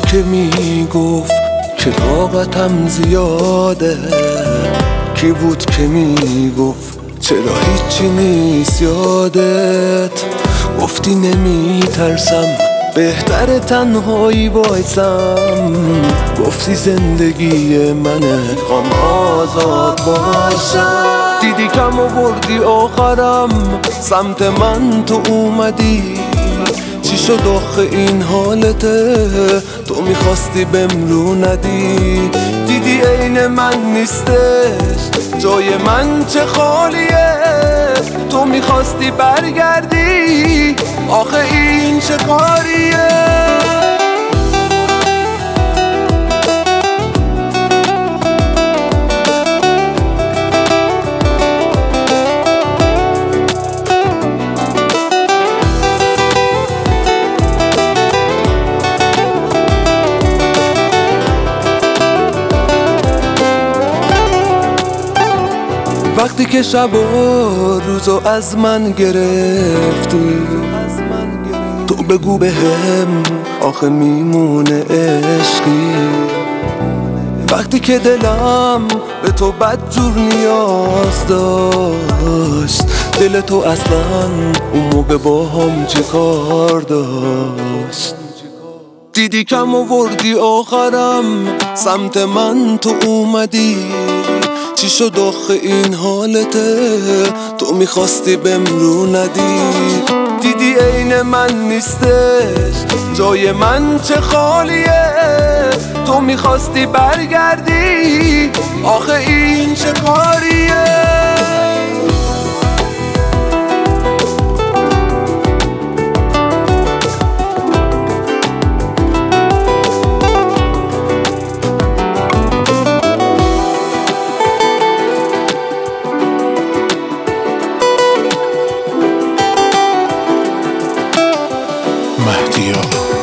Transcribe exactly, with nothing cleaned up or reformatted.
که میگفت که طاقتم زیاده؟ کی بود که میگفت چرا هیچی نیست یادت؟ گفتی نمیترسم بهتر تنهایی بایستم، گفتی زندگی منه خوام آزاد باشم. دیدی کم آوردی آخرم سمت من تو اومدی، چی شد آخه این حالته؟ تو میخواستی بهم رو ندی، دیدی عین من نیستش جای من چه خالیه، تو میخواستی برگردی آخه این چه کاریه؟ وقتی که شب و روزو از من گرفتی، تو بگو بهم آخه میمونه عشقی؟ وقتی که دلم به تو بدجور نیاز داشت، دل تو اصلا اون موقع با هم چه کار داشت؟ دیدی کم آوردی آخرم سمت من تو اومدی، چی شد آخه این حالته؟ تو میخواستی بهم رو ندی، دیدی عین من نیستش جای من چه خالیه، تو میخواستی برگردی آخه این چه کاریه؟ مهدیا